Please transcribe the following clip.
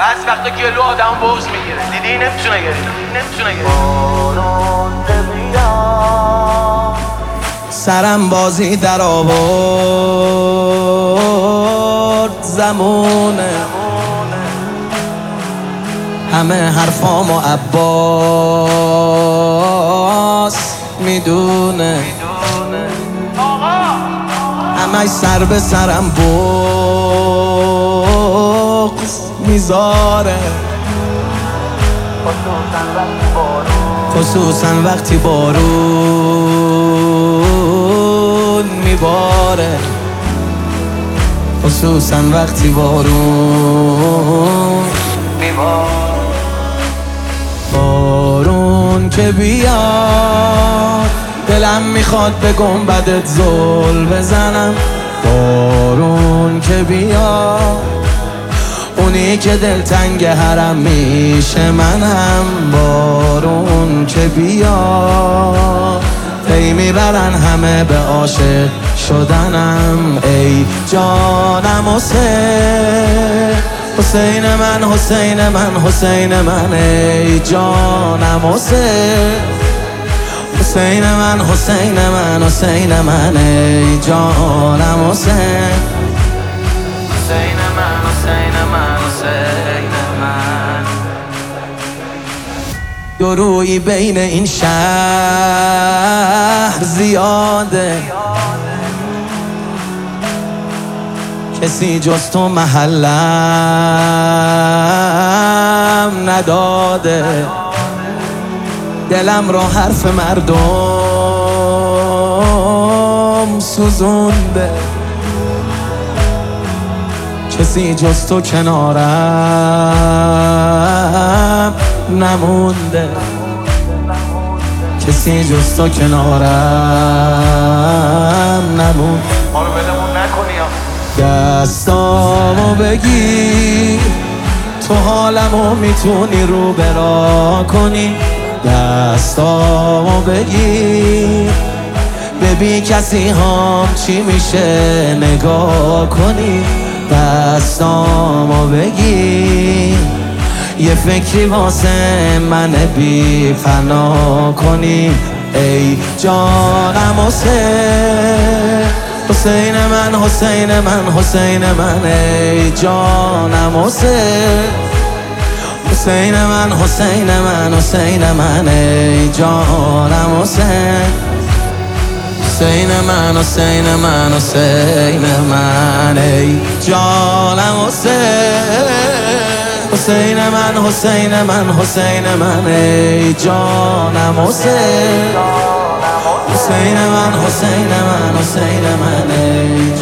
از وقتا گلو آدم بغض میگیره، دیدی نمیتونه گریه، نمیتونه گریه. سرم بازی در آورد زمونه، همه حرفامو عباس میدونه، همه سر به سرم بغض میذاره، خصوصا وقتی بارون میباره، خصوصا وقتی بارون میباره. بارون که بیاد دلم میخواد به گنبدت زل بزنم، بارون که بیاد اونی که دلتنگ حرم میشه منم، بارون که بیاد پی میبرن همه به عاشق شدنم. ای جانم حسین من، حسین من، حسین من، ای جانم حسین من، حسین من، حسین من، ای جانم حسین من، حسین من، حسین من. دورویی بین این شهر زیاده، کسی جز تو محلم نداده، دلم رو حرف مردم سوزونده، کسی جز تو کنارم نمونده، کسی جز تو کنارم نمونده. ما رو بلمون نکنی یا دستامو بگیر تو حالمو میتونی رو برا کنی، دستامو بگیر ببین کسی هم چی میشه نگاه کنی، دستامو بگیر یه فکری واسه من بی فنا کنی. ای جانم حسین من، حسین من، حسین من، ای جانم حسین من، حسین من، حسین من، ای جانم حسین من، حسین من، حسین من، ای جانم حسین من، حسین من، حسین من، ای جانم حسین من، حسین من، حسین من، ای